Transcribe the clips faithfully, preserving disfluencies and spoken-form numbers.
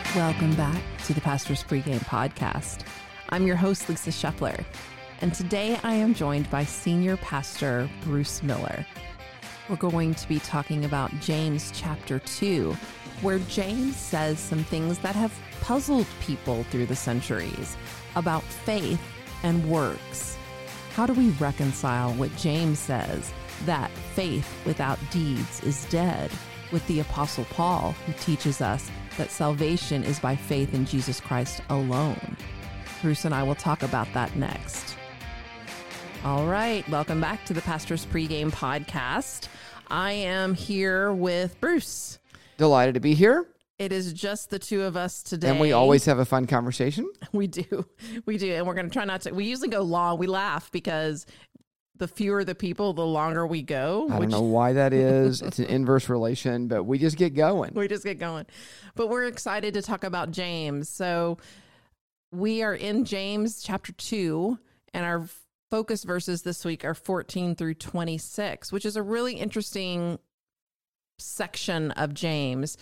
Welcome back to the Pastor's Pregame Podcast. I'm your host, Lisa Scheffler, and today I am joined by Senior Pastor Bruce Miller. We're going to be talking about James chapter two, where James says some things that have puzzled people through the centuries about faith and works. How do we reconcile what James says, that faith without deeds is dead, with the Apostle Paul, who teaches us that salvation is by faith in Jesus Christ alone? Bruce and I will talk about that next. All right, welcome back to the Pastor's Pregame Podcast. I am here with Bruce. Delighted to be here. It is just the two of us today. And we always have a fun conversation. We do. We do. And we're going to try not to. We usually go long. We laugh because the fewer the people, the longer we go. I which... don't know why that is. It's an inverse relation, but we just get going. We just get going. But we're excited to talk about James. So we are in James chapter two, and our focus verses this week are fourteen through twenty-six, which is a really interesting section of James.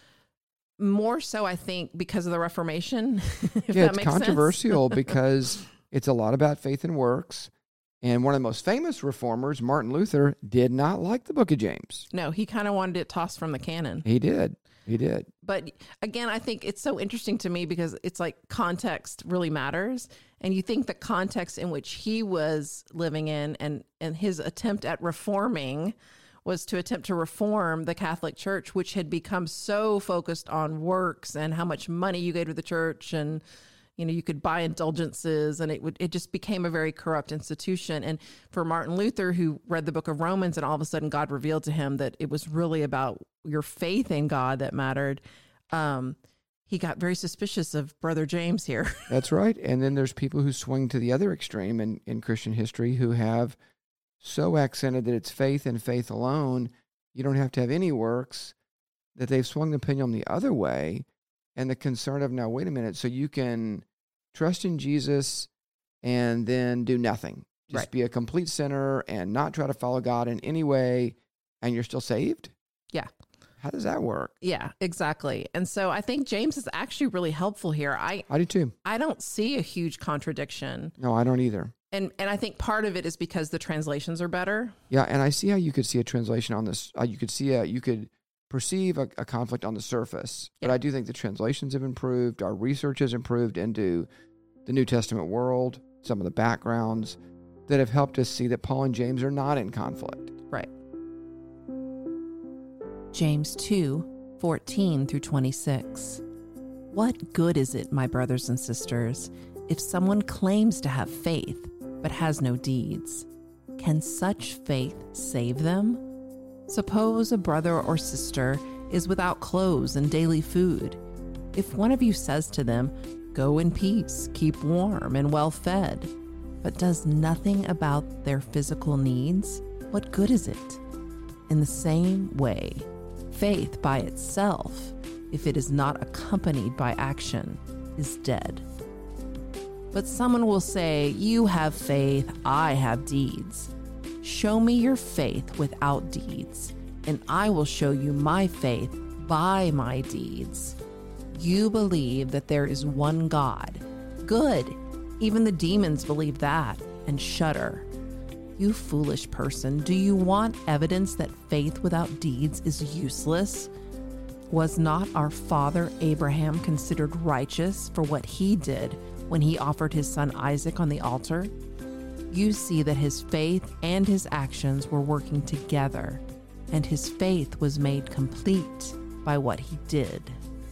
More so, I think, because of the Reformation. If yeah, that it's makes controversial sense. because it's a lot about faith and works. And one of the most famous reformers, Martin Luther, did not like the book of James. No, he kind of wanted it tossed from the canon. He did. He did. But again, I think it's so interesting to me because it's like context really matters. And you think the context in which he was living in and, and his attempt at reforming was to attempt to reform the Catholic Church, which had become so focused on works and how much money you gave to the church, and you know, you could buy indulgences, and it would it just became a very corrupt institution. And for Martin Luther, who read the book of Romans, and all of a sudden God revealed to him that it was really about your faith in God that mattered, um, he got very suspicious of Brother James here. That's right. And then there's people who swing to the other extreme in, in Christian history who have so accented that it's faith and faith alone, you don't have to have any works, that they've swung the pendulum the other way. And the concern of, now, wait a minute, so you can trust in Jesus and then do nothing. Just right. be a complete sinner and not try to follow God in any way, and you're still saved? Yeah. How does that work? Yeah, exactly. And so I think James is actually really helpful here. I I do too. I don't see a huge contradiction. No, I don't either. And and I think part of it is because the translations are better. Yeah, and I see how you could see a translation on this. Uh, you could see a, you could perceive a, a conflict on the surface. Yeah. But I do think the translations have improved. Our research has improved into the New Testament world, some of the backgrounds that have helped us see that Paul and James are not in conflict. Right. James two, fourteen through twenty-six. What good is it, my brothers and sisters, if someone claims to have faith but has no deeds? Can such faith save them? Suppose a brother or sister is without clothes and daily food. If one of you says to them, "Go in peace, keep warm and well fed," but does nothing about their physical needs, what good is it? In the same way, faith by itself, if it is not accompanied by action, is dead. But someone will say, "You have faith, I have deeds." Show me your faith without deeds, and I will show you my faith by my deeds. You believe that there is one God. Good. Even the demons believe that and shudder. You foolish person, do you want evidence that faith without deeds is useless? Was not our father Abraham considered righteous for what he did when he offered his son Isaac on the altar? You see that his faith and his actions were working together, and his faith was made complete by what he did.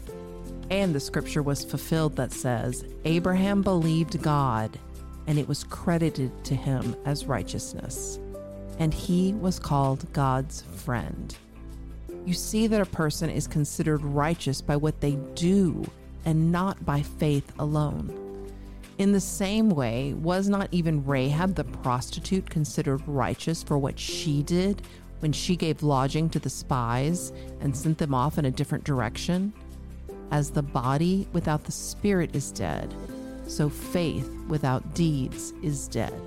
And the scripture was fulfilled that says, Abraham believed God, and it was credited to him as righteousness. And he was called God's friend. You see that a person is considered righteous by what they do and not by faith alone. In the same way, was not even Rahab the prostitute considered righteous for what she did when she gave lodging to the spies and sent them off in a different direction? As the body without the spirit is dead, so faith without deeds is dead.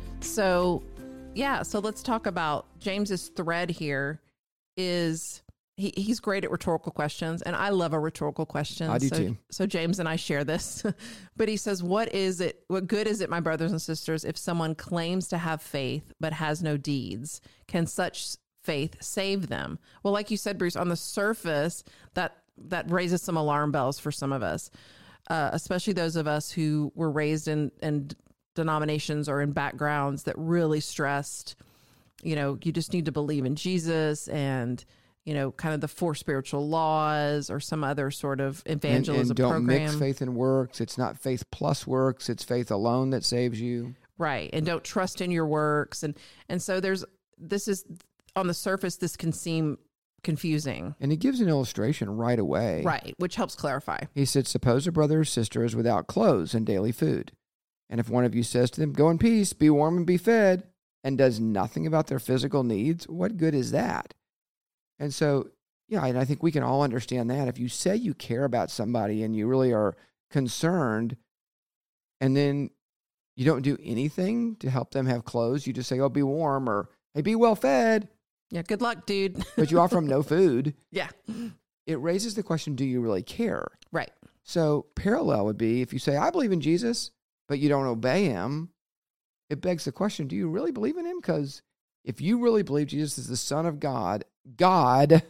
So, yeah, so let's talk about James's thread here is he, he's great at rhetorical questions, and I love a rhetorical question. I do so, too. So James and I share this, but he says, what is it, what good is it, my brothers and sisters, if someone claims to have faith but has no deeds? Can such faith save them? Well, like you said, Bruce, on the surface, that that raises some alarm bells for some of us, uh, especially those of us who were raised in, in denominations or in backgrounds that really stressed, you know, you just need to believe in Jesus and, you know, kind of the four spiritual laws or some other sort of evangelism and, and don't program. mix faith and works. It's not faith plus works. It's faith alone that saves you. Right. And don't trust in your works. And, and so there's, this is on the surface, this can seem confusing. And he gives an illustration right away. Right. Which helps clarify. He said, suppose a brother or sister is without clothes and daily food. And if one of you says to them, go in peace, be warm and be fed, and does nothing about their physical needs, what good is that? And so, yeah, and I think we can all understand that. If you say you care about somebody and you really are concerned, and then you don't do anything to help them have clothes, you just say, oh, be warm, or hey, be well fed. Yeah, good luck, dude. But you offer them no food. Yeah. It raises the question, do you really care? Right. So parallel would be if you say, I believe in Jesus, but you don't obey him, it begs the question, do you really believe in him? Because if you really believe Jesus is the Son of God, God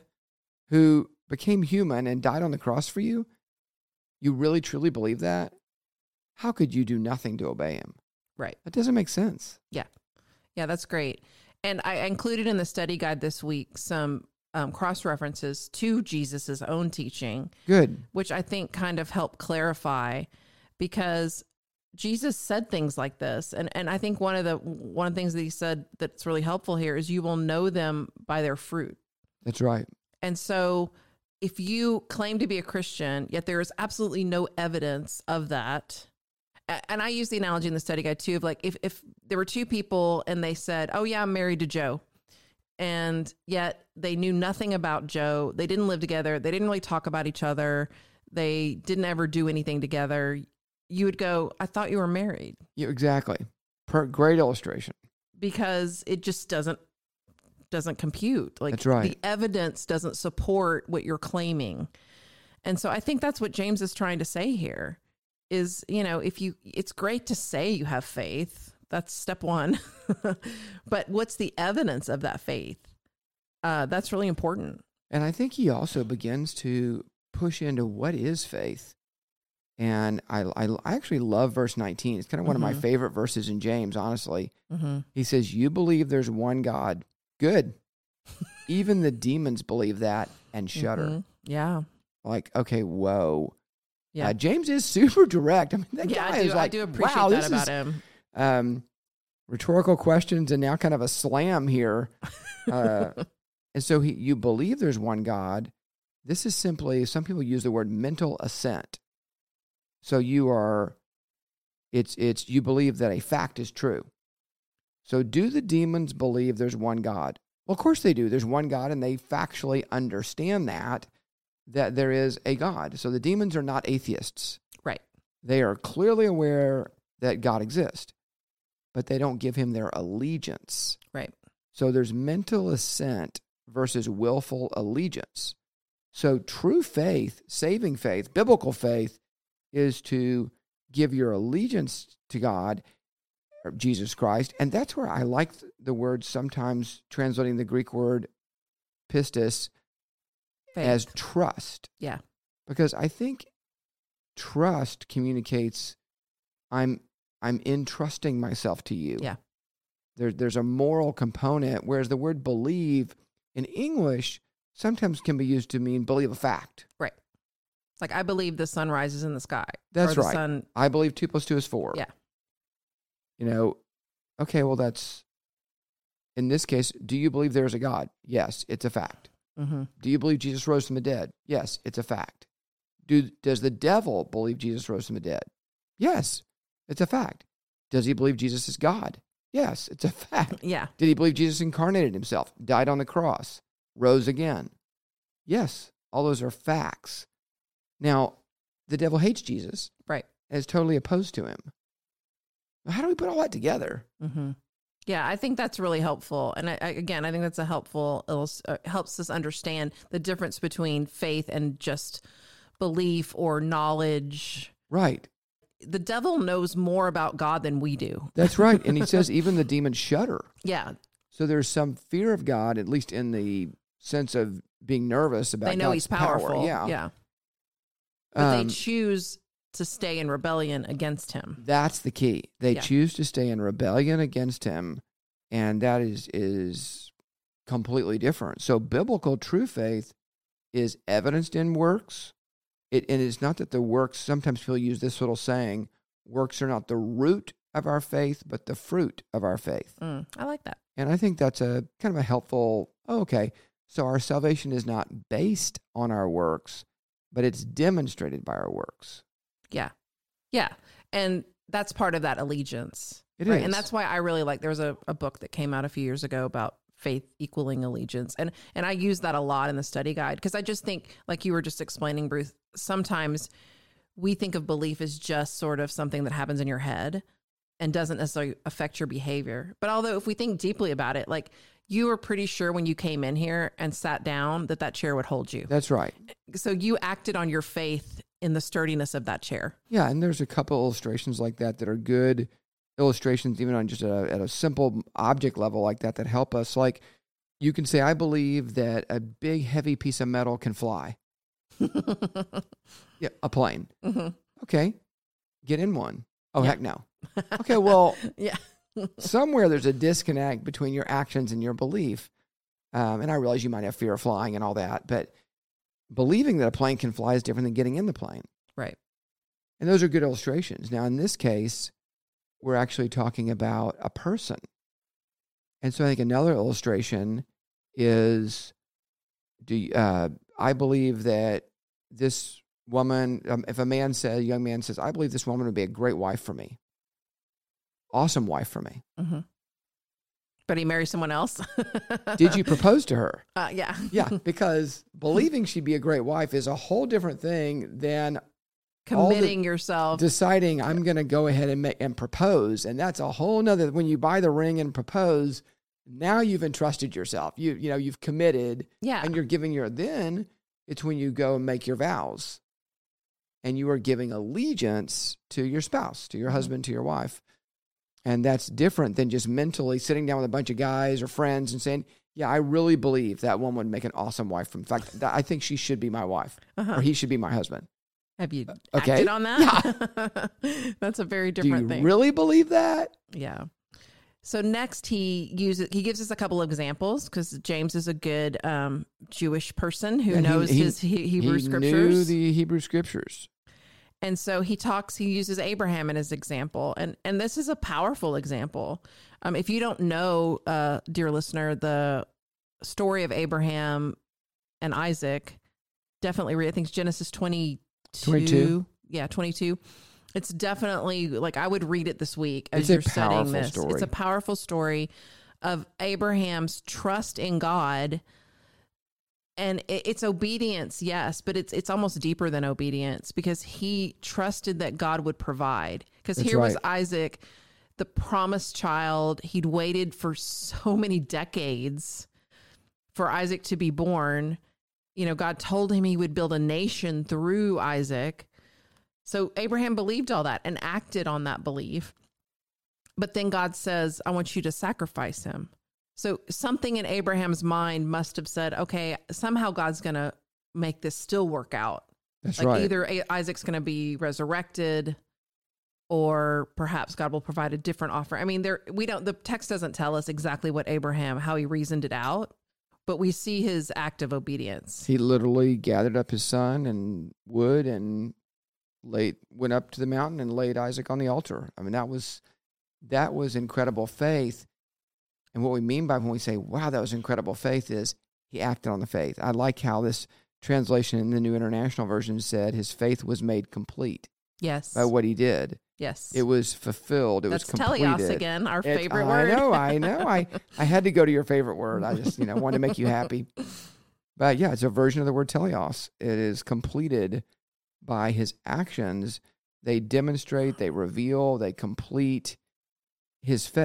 who became human and died on the cross for you, you really truly believe that? How could you do nothing to obey him? Right. That doesn't make sense. Yeah. Yeah, that's great. And I included in the study guide this week some um, cross-references to Jesus's own teaching. Good. Which I think kind of help clarify, because Jesus said things like this. And, and I think one of the one of the things that he said that's really helpful here is you will know them by their fruit. That's right. And so if you claim to be a Christian, yet there is absolutely no evidence of that. And I use the analogy in the study guide too, of like, if, if there were two people and they said, oh yeah, I'm married to Joe. And yet they knew nothing about Joe. They didn't live together. They didn't really talk about each other. They didn't ever do anything together. You would go, I thought you were married. Yeah, exactly. Per, great illustration. Because it just doesn't, doesn't compute. Like, that's right. The evidence doesn't support what you're claiming. And so I think that's what James is trying to say here is, you know, if you, it's great to say you have faith. That's step one. But what's the evidence of that faith? Uh, that's really important. And I think he also begins to push into what is faith. And I, I, I actually love verse nineteen. It's kind of one mm-hmm. of my favorite verses in James, honestly. Mm-hmm. He says, you believe there's one God. Good. Even the demons believe that and shudder. Mm-hmm. Yeah. Like, okay, whoa. Yeah. Uh, James is super direct. I mean, that yeah, guy I do, is like, I do appreciate wow, that this about is, him. Um, rhetorical questions and now kind of a slam here. Uh, and so he, you believe there's one God. This is simply, some people use the word mental assent. So you are, it's, it's, you believe that a fact is true. So do the demons believe there's one God? Well, of course they do. There's one God, and they factually understand that, that there is a God. So the demons are not atheists. Right. They are clearly aware that God exists, but they don't give him their allegiance. Right. So there's mental assent versus willful allegiance. So true faith, saving faith, biblical faith, is to give your allegiance to God, or Jesus Christ. And that's where I like the word sometimes translating the Greek word pistis faith. As trust. Yeah. Because I think trust communicates I'm I'm entrusting myself to you. Yeah. There, there's a moral component, whereas the word believe in English sometimes can be used to mean believe a fact. Right. It's like, I believe the sun rises in the sky. That's or the right. Sun... I believe two plus two is four. Yeah. You know, okay, well, that's, in this case, do you believe there's a God? Yes, it's a fact. Mm-hmm. Do you believe Jesus rose from the dead? Yes, it's a fact. Do Does the devil believe Jesus rose from the dead? Yes, it's a fact. Does he believe Jesus is God? Yes, it's a fact. Yeah. Did he believe Jesus incarnated himself, died on the cross, rose again? Yes, all those are facts. Now, the devil hates Jesus. Right. And is totally opposed to him. How do we put all that together? Mm-hmm. Yeah, I think that's really helpful. And I, I, again, I think that's a helpful, illus- uh, helps us understand the difference between faith and just belief or knowledge. Right. The devil knows more about God than we do. That's right. And he says even the demons shudder. Yeah. So there's some fear of God, at least in the sense of being nervous about They know God's he's powerful. power. Yeah. Yeah. But Um, they choose to stay in rebellion against him. That's the key. They Yeah. choose to stay in rebellion against him, and that is is completely different. So biblical true faith is evidenced in works. It, and it's not that the works, sometimes people use this little saying, works are not the root of our faith, but the fruit of our faith. Mm, I like that. And I think that's a kind of a helpful, oh, okay, so our salvation is not based on our works, but it's demonstrated by our works. Yeah. Yeah. And that's part of that allegiance. It right? is. And that's why I really like, there was a, a book that came out a few years ago about faith equaling allegiance. And, and I use that a lot in the study guide because I just think, like you were just explaining, Bruce, sometimes we think of belief as just sort of something that happens in your head and doesn't necessarily affect your behavior. But although if we think deeply about it, like you were pretty sure when you came in here and sat down that that chair would hold you. That's right. So you acted on your faith in the sturdiness of that chair. Yeah, and there's a couple illustrations like that that are good illustrations, even on just a, at a simple object level like that, that help us. Like you can say, I believe that a big, heavy piece of metal can fly. Yeah, a plane. Mm-hmm. Okay, get in one. Oh, Yeah. heck no. Okay, well, Yeah. somewhere there's a disconnect between your actions and your belief. Um, and I realize you might have fear of flying and all that, but believing that a plane can fly is different than getting in the plane. Right. And those are good illustrations. Now, in this case, we're actually talking about a person. And so I think another illustration is, do you, uh, I believe that this woman, um, if a man says, a young man says, I believe this woman would be a great wife for me. Awesome wife for me. Mm-hmm. But he married someone else. Did you propose to her? Uh, yeah. Yeah, because believing she'd be a great wife is a whole different thing than Committing yourself. deciding I'm going to go ahead and make and propose. And that's a whole nother, when you buy the ring and propose, now you've entrusted yourself. You, you know, you've committed Yeah. and you're giving your, then it's when you go and make your vows and you are giving allegiance to your spouse, to your husband, to your wife. And that's different than just mentally sitting down with a bunch of guys or friends and saying, yeah, I really believe that woman would make an awesome wife. In fact, that, I think she should be my wife Uh-huh. or he should be my husband. Have you okay. acted on that? That's a very Do different you thing. really believe that? Yeah. So next he uses, he gives us a couple of examples because James is a good um, Jewish person who And he- knows he- his he, Hebrew he scriptures. knew the Hebrew scriptures. And so he talks, he uses Abraham in his example. And, and this is a powerful example. Um, if you don't know, uh, dear listener, the story of Abraham and Isaac, definitely read, I think it's Genesis twenty-two. twenty-two. Yeah, twenty-two. It's definitely like, I would read it this week as It's a you're studying powerful this. story. It's a powerful story of Abraham's trust in God. And it- it's obedience, yes, but it's it's almost deeper than obedience because he trusted that God would provide. Because That's here was right. Isaac, the promised child. He'd waited for so many decades for Isaac to be born. You know, God told him he would build a nation through Isaac. So Abraham believed all that and acted on that belief. But then God says, I want you to sacrifice him. So something in Abraham's mind must have said, okay, somehow God's going to make this still work out. That's Like right. either A- Isaac's going to be resurrected or perhaps God will provide a different offer. I mean, there, we don't, the text doesn't tell us exactly what Abraham, how he reasoned it out, but we see his act of obedience. He literally gathered up his son and wood and laid, went up to the mountain and laid Isaac on the altar. I mean, that was, that was incredible faith. And what we mean by when we say, wow, that was incredible faith is he acted on the faith. I like how this translation in the New International Version said his faith was made complete Yes. by what he did. Yes. It was fulfilled. It That's was completed. teleos again, our It's- favorite I word. know, I know. I, I had to go to your favorite word. I just, you know, wanted to make you happy. But yeah, it's a version of the word teleos. It is completed by his actions. They demonstrate, they reveal, they complete his faith.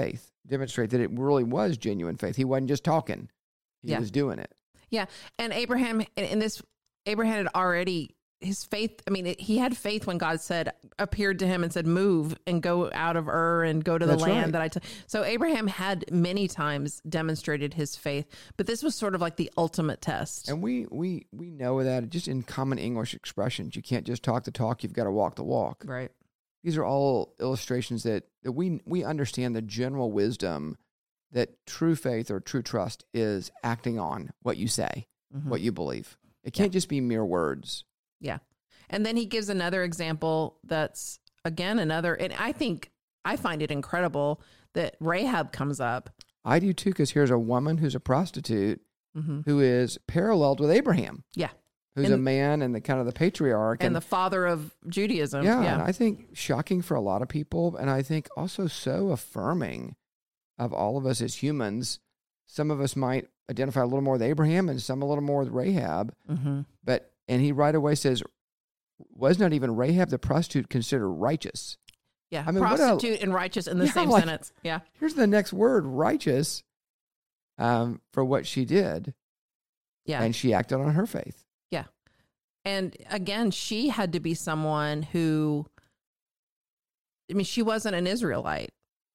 demonstrate that it really was genuine faith. He wasn't just talking. He Yeah. was doing it. Yeah. And Abraham, in in this, Abraham had already, his faith, I mean, it, he had faith when God said, appeared to him and said, move and go out of Ur and go to the That's land right. that I took. So Abraham had many times demonstrated his faith, but this was sort of like the ultimate test. And we we we know that just in common English expressions. You can't just talk the talk, you've got to walk the walk. Right. These are all illustrations that, that we we understand the general wisdom that true faith or true trust is acting on what you say, Mhm. what you believe. It can't just be mere words. Yeah. And then he gives another example that's, again, another, and I think, I find it incredible that Rahab comes up. I do too, because here's a woman who's a prostitute Mm-hmm. who is paralleled with Abraham. Yeah. Who's And- a man and the kind of the patriarch. And, the father of Judaism. yeah, Yeah. and I think shocking for a lot of people, and I think also so affirming of all of us as humans. Some of us might identify a little more with Abraham and some a little more with Rahab. Mm-hmm. But, and he right away says, was not even Rahab the prostitute considered righteous? Yeah. I mean, what a- prostitute and righteous in the Yeah, same like- sentence. Yeah. Here's the next word, righteous, um, for what she did. Yeah. And she acted on her faith. And again, she had to be someone who, I mean, she wasn't an Israelite.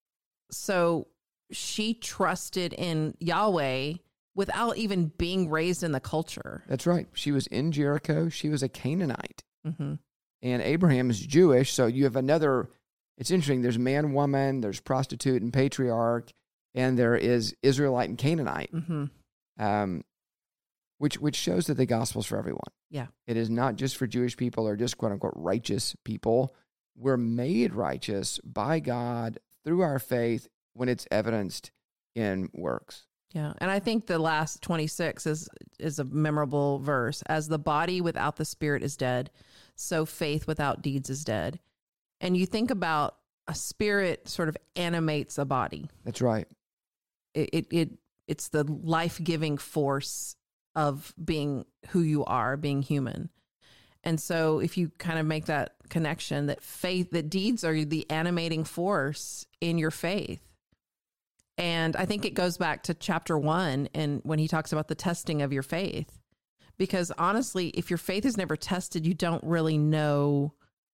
So she trusted in Yahweh without even being raised in the culture. That's right. She was in Jericho. She was a Canaanite. Mm-hmm. And Abraham is Jewish. So you have another, it's interesting. There's man, woman, there's prostitute and patriarch, and there is Israelite and Canaanite, Mm-hmm. um, which which shows that the gospel's for everyone. Yeah. It is not just for Jewish people or just quote unquote righteous people. We're made righteous by God through our faith when it's evidenced in works. Yeah. And I think the last twenty-six is is a memorable verse. As the body without the spirit is dead, so faith without deeds is dead. And you think about a spirit sort of animates a body. That's right. It it, it it's the life-giving force of being who you are, being human. And so if you kind of make that connection that faith, that deeds are the animating force in your faith. And I think it goes back to chapter one and when he talks about the testing of your faith, because honestly, if your faith is never tested, you don't really know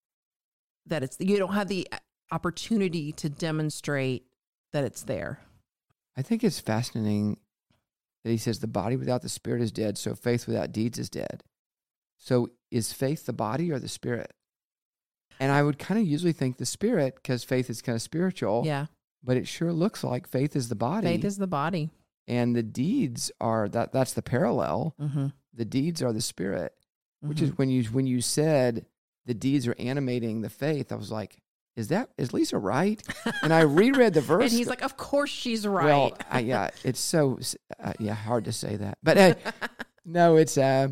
that it's, you don't have the opportunity to demonstrate that it's there. I think it's fascinating that he says the body without the spirit is dead, so faith without deeds is dead. So is faith the body or the spirit? And I would kind of usually think the spirit because faith is kind of spiritual. Yeah. But it sure looks like faith is the body. Faith is the body. And the deeds are, that. that's the parallel. Mm-hmm. The deeds are the spirit, which Mm-hmm. is when you when you said the deeds are animating the faith, I was like, is that, is Lisa right? And I reread the verse. And he's like, of course she's right. Well, I, yeah, it's so, uh, yeah, hard to say that. But uh, no, it's, uh,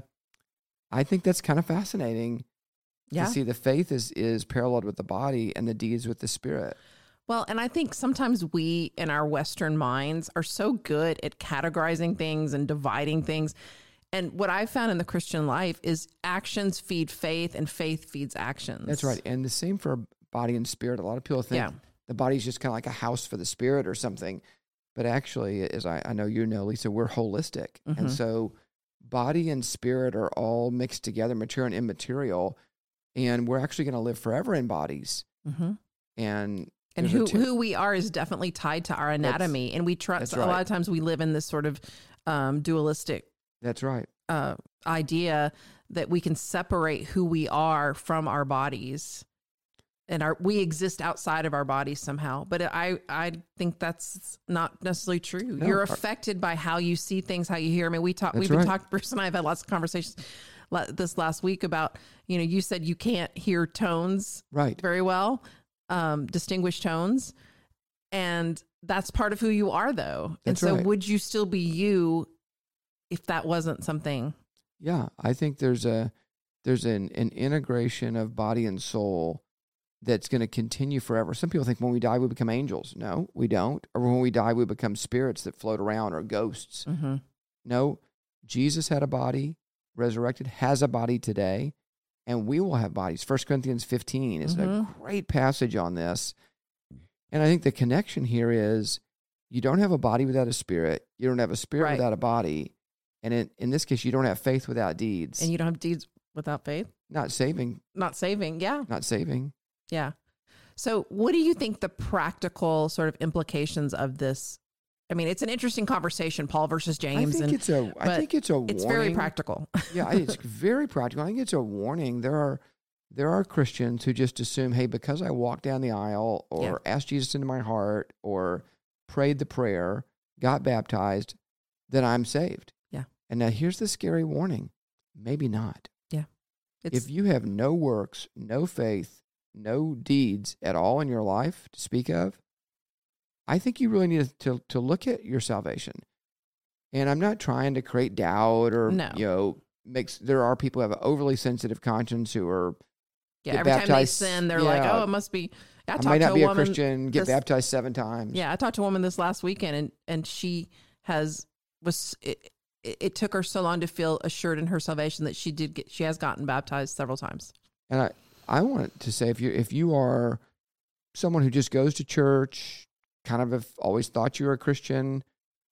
I think that's kind of fascinating yeah. to see the faith is, is paralleled with the body and the deeds with the spirit. Well, and I think sometimes we in our Western minds are so good at categorizing things and dividing things. And what I found in the Christian life is actions feed faith and faith feeds actions. That's right. And the same for body and spirit. A lot of people think Yeah. the body's just kind of like a house for the spirit or something. But actually, as I, I know you know, Lisa, we're holistic. Mhm. And so body and spirit are all mixed together, mature and immaterial. And we're actually going to live forever in bodies. Mm-hmm. And And there's a who, two- who we are is definitely tied to our anatomy. And we trust, that's a lot right. of times we live in this sort of um, dualistic That's right. uh, idea that we can separate who we are from our bodies. And our we exist outside of our bodies somehow. But I, I think that's not necessarily true. No. You're affected by how you see things, how you hear. I mean, we talk, That's we've been right. talking, Bruce and I have had lots of conversations la- this last week about, you know, you said you can't hear tones Right. very well, um, distinguish tones. And that's part of who you are, though. and That's so right. would you still be you if that wasn't something? Yeah. I think there's a there's an, an integration of body and soul that's going to continue forever. Some people think when we die, we become angels. No, we don't. Or when we die, we become spirits that float around or ghosts. Mm-hmm. No, Jesus had a body, resurrected, has a body today, and we will have bodies. First Corinthians fifteen is Mhm. a great passage on this. And I think the connection here is you don't have a body without a spirit. You don't have a spirit Right. without a body. And in, in this case, you don't have faith without deeds. And you don't have deeds without faith? Not saving. Not saving. Yeah. Not saving. Yeah. So what do you think the practical sort of implications of this? I mean, it's an interesting conversation, Paul versus James. I think and it's a, I but think it's a it's warning. very practical. Yeah, it's very practical. I think it's a warning. There are there are Christians who just assume, hey, because I walked down the aisle or Yeah. asked Jesus into my heart or prayed the prayer, got baptized, that I'm saved. Yeah. And now here's the scary warning. Maybe not. It's, If you have no works, no faith, no deeds at all in your life to speak of, I think you really need to, to look at your salvation. And I'm not trying to create doubt or, No. you know, makes, there are people who have an overly sensitive conscience who are, yeah, get every time they baptized, sin, they're like, yeah. oh, it must be. I I, talked might to not a be a woman. Christian, get this- baptized seven times. Yeah, I talked to a woman this last weekend, and and she has was it, it, it took her so long to feel assured in her salvation that she did get she has gotten baptized several times. And I, I want to say, if you if you are someone who just goes to church, kind of have always thought you were a Christian,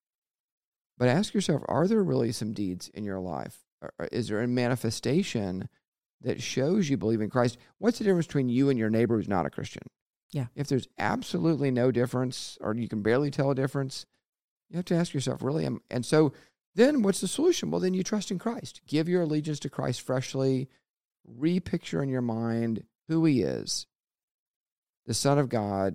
but ask yourself, are there really some deeds in your life? Or or is there a manifestation that shows you believe in Christ? What's the difference between you and your neighbor who's not a Christian? Yeah. If there's absolutely no difference, or you can barely tell a difference, you have to ask yourself, really? Am, and so then what's the solution? Well, then you trust in Christ. Give your allegiance to Christ freshly. Repicture in your mind who he is, the Son of God,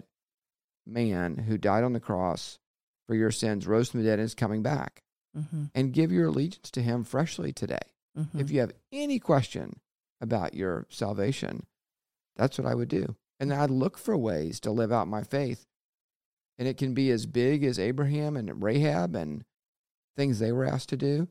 man who died on the cross for your sins, rose from the dead, and is coming back. Mm-hmm. And give your allegiance to him freshly today. Mm-hmm. If you have any question about your salvation, that's what I would do. And I'd look for ways to live out my faith. And it can be as big as Abraham and Rahab and things they were asked to do.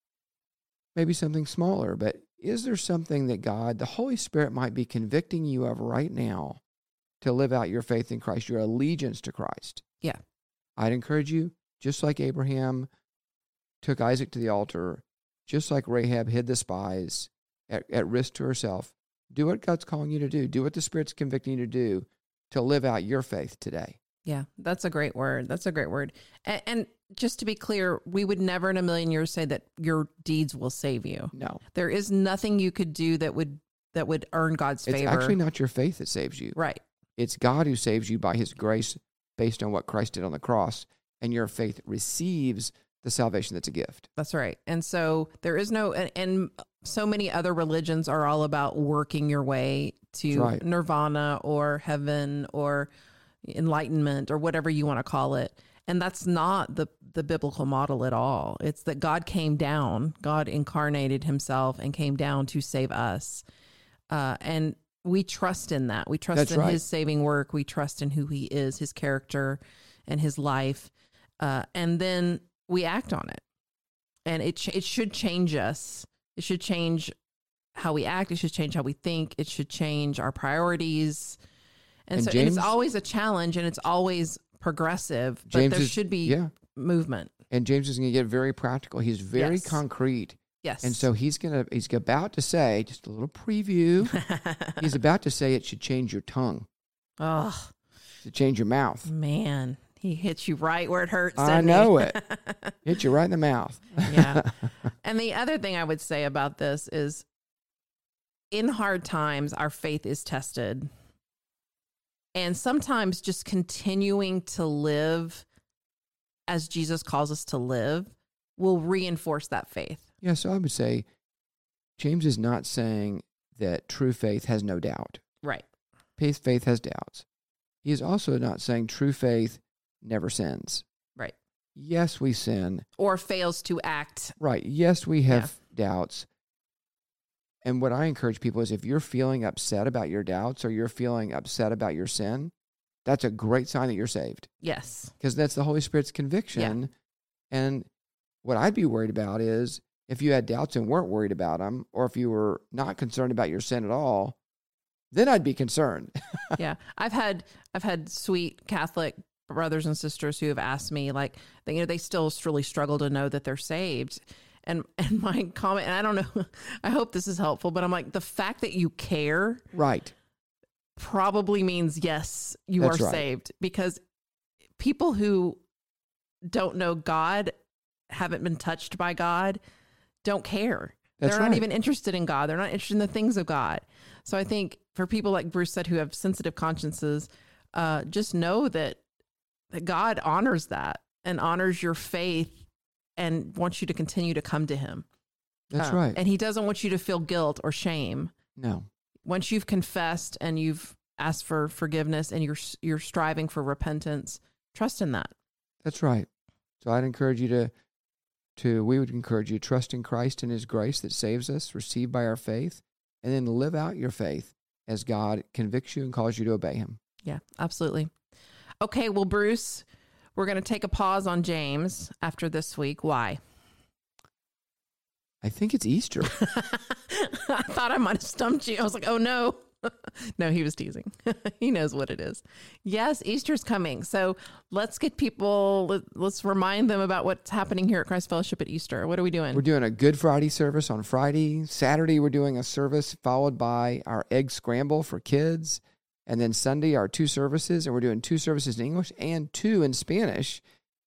Maybe something smaller, but is there something that God, the Holy Spirit, might be convicting you of right now to live out your faith in Christ, your allegiance to Christ? Yeah. I'd encourage you, just like Abraham took Isaac to the altar, just like Rahab hid the spies at, at risk to herself, do what God's calling you to do. Do what the Spirit's convicting you to do to live out your faith today. Yeah, that's a great word. That's a great word. And, and just to be clear, we would never in a million years say that your deeds will save you. No. There is nothing you could do that would that would earn God's It's favor. actually not your faith that saves you. Right. It's God who saves you by his grace based on what Christ did on the cross, and your faith receives the salvation that's a gift. That's right. And so there is no, and, and so many other religions are all about working your way to That's right. nirvana or heaven or enlightenment or whatever you want to call it. And that's not the, the biblical model at all. It's that God came down, God incarnated himself and came down to save us. Uh, and we trust in that. We trust That's in right. his saving work. We trust in who he is, his character and his life. Uh, and then we act on it. And it ch- it should change us. It should change how we act. It should change how we think. It should change our priorities. And, And so James- and it's always a challenge, and it's always progressive, but James there is- should be yeah. movement. And James is going to get very practical. He's very Yes. concrete. Yes. And so he's going to, he's about to say, just a little preview, he's about to say it should change your tongue, oh, to change your mouth. man. He hits you right where it hurts. I doesn't he? know it. Hit you right in the mouth. Yeah. And the other thing I would say about this is in hard times, our faith is tested. And sometimes just continuing to live as Jesus calls us to live will reinforce that faith. Yeah, so I would say James is not saying that true faith has no doubt. Right. Faith, faith has doubts. He is also not saying true faith never sins. Right. Yes, we sin. Or fails to act. Right. Yes, we have doubts. And what I encourage people is if you're feeling upset about your doubts or you're feeling upset about your sin, that's a great sign that you're saved, Yes. because that's the Holy Spirit's conviction. And what I'd be worried about is if you had doubts and weren't worried about them, or if you were not concerned about your sin at all, then I'd be concerned. Yeah. I've had I've had sweet Catholic brothers and sisters who have asked me, like, they, you know, they still really struggle to know that they're saved. And and my comment, and I don't know, I hope this is helpful, but I'm like, the fact that you care Right. probably means, yes, you That's are right. saved. Because people who don't know God, haven't been touched by God, don't care. That's They're right. not even interested in God. They're not interested in the things of God. So I think for people like Bruce said, who have sensitive consciences, uh, just know that, that God honors that and honors your faith and wants you to continue to come to him. That's Uh, right. And he doesn't want you to feel guilt or shame. No. Once you've confessed and you've asked for forgiveness and you're you're striving for repentance, trust in that. That's right. So I'd encourage you to, to we would encourage you to trust in Christ and his grace that saves us, received by our faith, and then live out your faith as God convicts you and calls you to obey him. Yeah, absolutely. Okay, well, Bruce, we're going to take a pause on James after this week. Why? I think it's Easter. I thought I might have stumped you. I was like, oh, no. No, he was teasing. He knows what it is. Yes, Easter's coming. So let's get people, let, let's remind them about what's happening here at Christ Fellowship at Easter. What are we doing? We're doing a Good Friday service on Friday. Saturday, we're doing a service followed by our egg scramble for kids. And then Sunday, our two services. And we're doing two services in English and two in Spanish.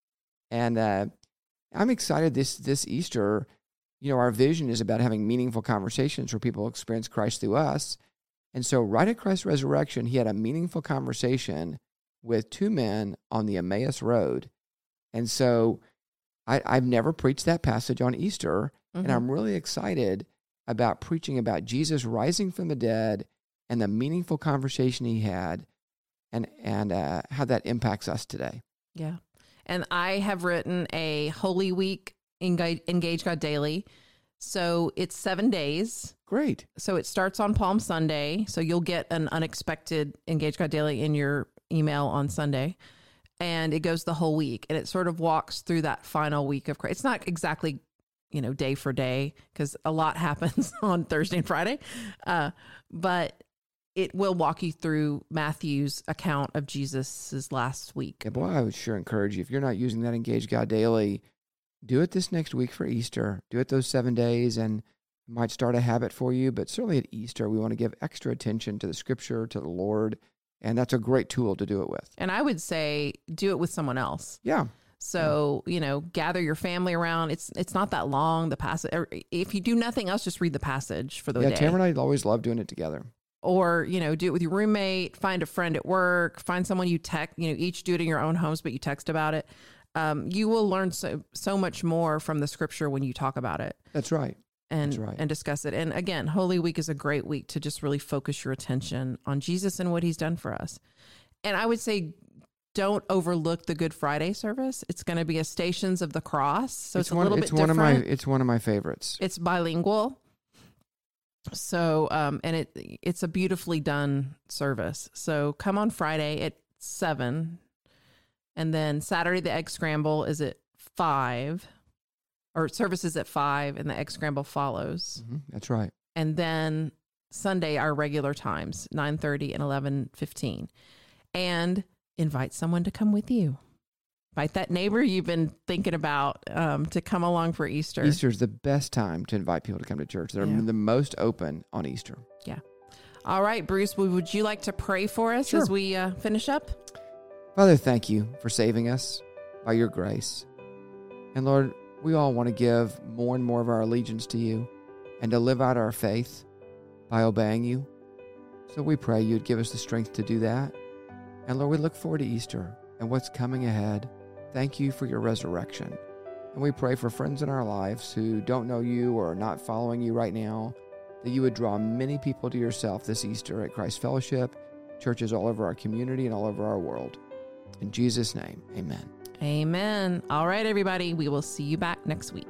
And uh, I'm excited this this Easter. You know, our vision is about having meaningful conversations where people experience Christ through us. And so right at Christ's resurrection, he had a meaningful conversation with two men on the Emmaus Road. And so I, I've never preached that passage on Easter, Mm-hmm. and I'm really excited about preaching about Jesus rising from the dead and the meaningful conversation he had and, and uh, how that impacts us today. Yeah. And I have written a Holy Week Engage, Engage God Daily. So it's seven days. Great. So it starts on Palm Sunday. So you'll get an unexpected Engage God Daily in your email on Sunday. And it goes the whole week. And it sort of walks through that final week of Christ. It's not exactly, you know, day for day, because a lot happens on Thursday and Friday. Uh, but it will walk you through Matthew's account of Jesus's last week. Yeah, boy, I would sure encourage you, if you're not using that Engage God Daily, do it this next week for Easter. Do it those seven days, and it might start a habit for you. But certainly at Easter, we want to give extra attention to the Scripture, to the Lord, and that's a great tool to do it with. And I would say do it with someone else. Yeah. So, you know, gather your family around. It's it's not that long, the passage. If you do nothing else, just read the passage for the Yeah, day. Tamara and I always love doing it together. Or, you know, do it with your roommate, find a friend at work, find someone you text, you know, each do it in your own homes, but you text about it. Um, you will learn so so much more from the scripture when you talk about it. That's right. And, That's right. and discuss it. And again, Holy Week is a great week to just really focus your attention on Jesus and what he's done for us. And I would say, don't overlook the Good Friday service. It's going to be a Stations of the Cross. So it's, it's a one, little it's bit one different. Of my, it's one of my favorites. It's bilingual. So, um, and it it's a beautifully done service. So come on Friday at seven. And then Saturday, the egg scramble is at five. Or service is at five, and the egg scramble follows. Mm-hmm. That's right. And then Sunday, our regular times, nine thirty and eleven fifteen. And invite someone to come with you. Invite that neighbor you've been thinking about um, to come along for Easter. Easter is the best time to invite people to come to church. They're Yeah. the most open on Easter. Yeah. All right, Bruce, would you like to pray for us Sure. as we uh, finish up? Father, thank you for saving us by your grace. And Lord, we all want to give more and more of our allegiance to you and to live out our faith by obeying you. So we pray you'd give us the strength to do that. And Lord, we look forward to Easter and what's coming ahead. Thank you for your resurrection. And we pray for friends in our lives who don't know you or are not following you right now, that you would draw many people to yourself this Easter at Christ Fellowship, churches all over our community and all over our world. In Jesus' name, amen. Amen. All right, everybody. We will see you back next week.